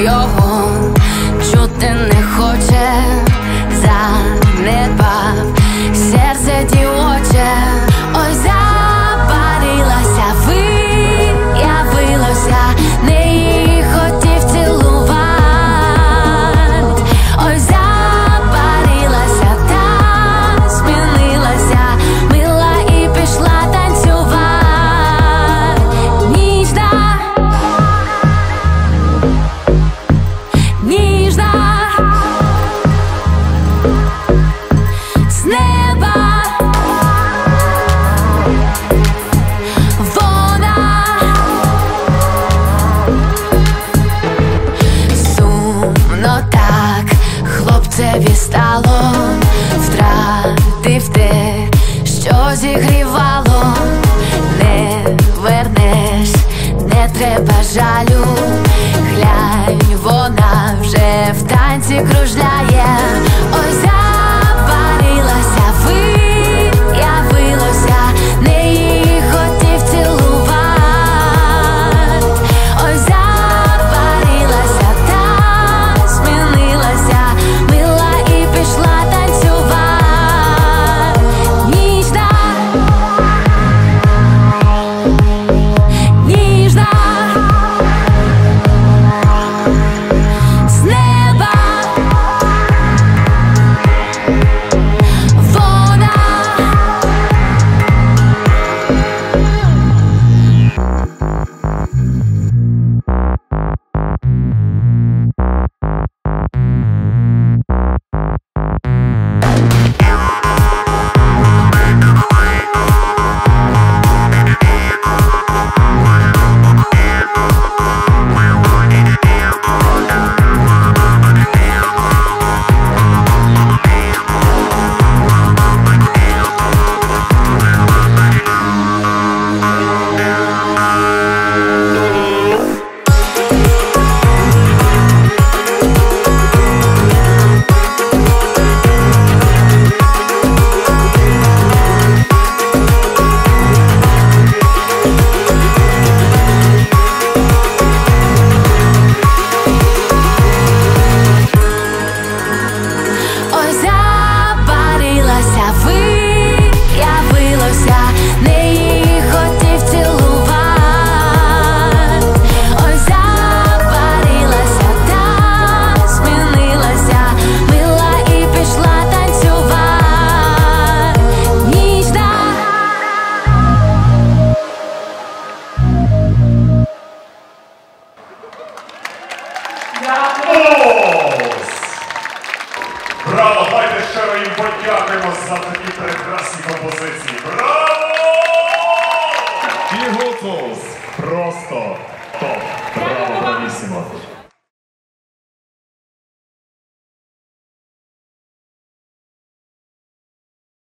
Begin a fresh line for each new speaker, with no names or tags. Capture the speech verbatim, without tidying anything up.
його чути не хоче, занедбав серце дівоче. Ой, запарилася, виявилося, не її хотів цілувати. Ой, запарилася, та змінилася, мила і пішла танцювати. Ніжна, ніжна, з неба вона, сумно так хлопцеві стало, втратив те, що зігрівало. Не вернеш, не треба жалю, глянь, вона вже в танці кружляє. Ой, запарилася, виявилося, не її хотів цілувати. Ой, запарилася, та змінилася, мила і пішла танцювати. Ніжна, ніжна, з неба вона. Ой, запарилася, виявилося, не її хотів цілувати. Ой, запарилася, та змінилася, мила і пішла танцювати. Ніжна,
Браво! Давайте щиро їм подякуємо за такі прекрасні композиції. Браво! Ті Гуцулс! Просто топ! Браво, бравісімо!